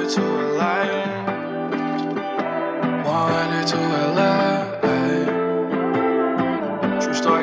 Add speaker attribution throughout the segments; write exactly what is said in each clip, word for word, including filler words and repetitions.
Speaker 1: wanted to L A, wanted to L A. True story.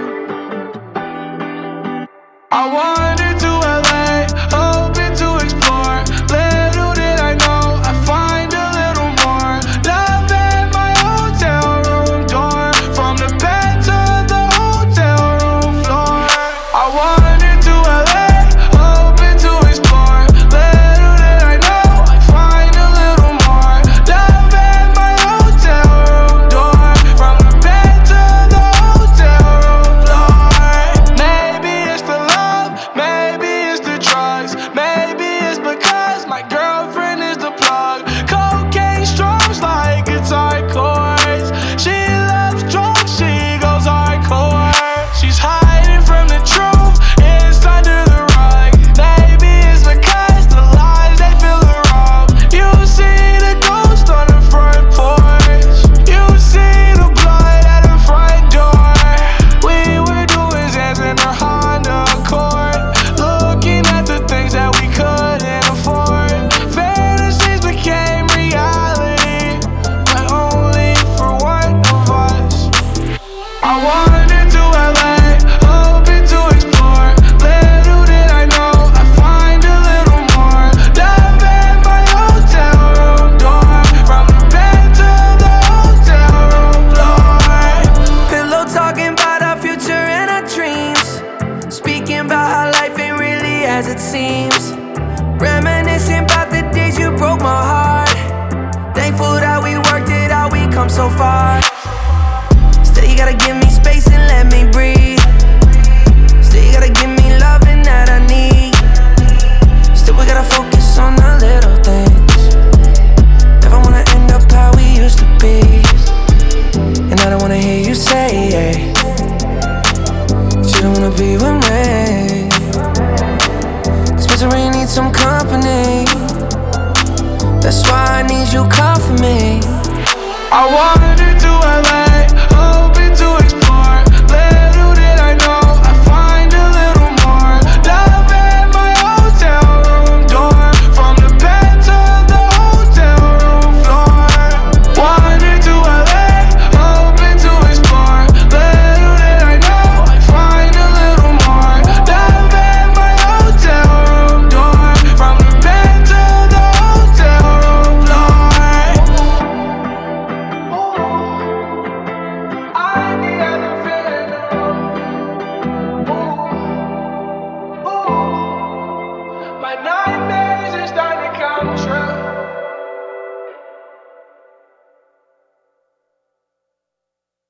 Speaker 1: I wanted to L A, hoping to explore. Little did I know I'd find a little more love at my hotel room door, from the bed to the hotel room floor. I wanted to L A, hoping to explore. Little did I know I'd find a little more love at my hotel room door, from the bed to the hotel room floor. Maybe it's the love, maybe it's the drugs, maybe it's because my girlfriend is the plug. Cocaine strums like guitar chords. She loves drugs, she goes hardcore. She's hiding from the truth, it's under the rug. Maybe it's because the lies, they feel the wrong. You see the ghost on the front porch, you see the blood at the front door. We were doing Zans in our Honda Accord, looking at the things that we couldn't afford. Fantasies became reality, but only for one of us. I wanted to L A, hoping to explore. Little did I know I'd find a little more love at my hotel room door, from the bed to the hotel room floor.
Speaker 2: Pillow talking about our future and our dreams, speaking about how life ain't really as it seems. Reminiscing about the days you broke my heart. Thankful that we worked it out, we come so far. Still you gotta give me space and let me breathe. Still you gotta give me loving that I need. Still we gotta focus on the little things. Never wanna end up how we used to be. And I don't wanna hear you say yeah, that you don't wanna be with me. Cause misery needs some company.
Speaker 1: That's why I need you, come for me. I wanted to L A, oh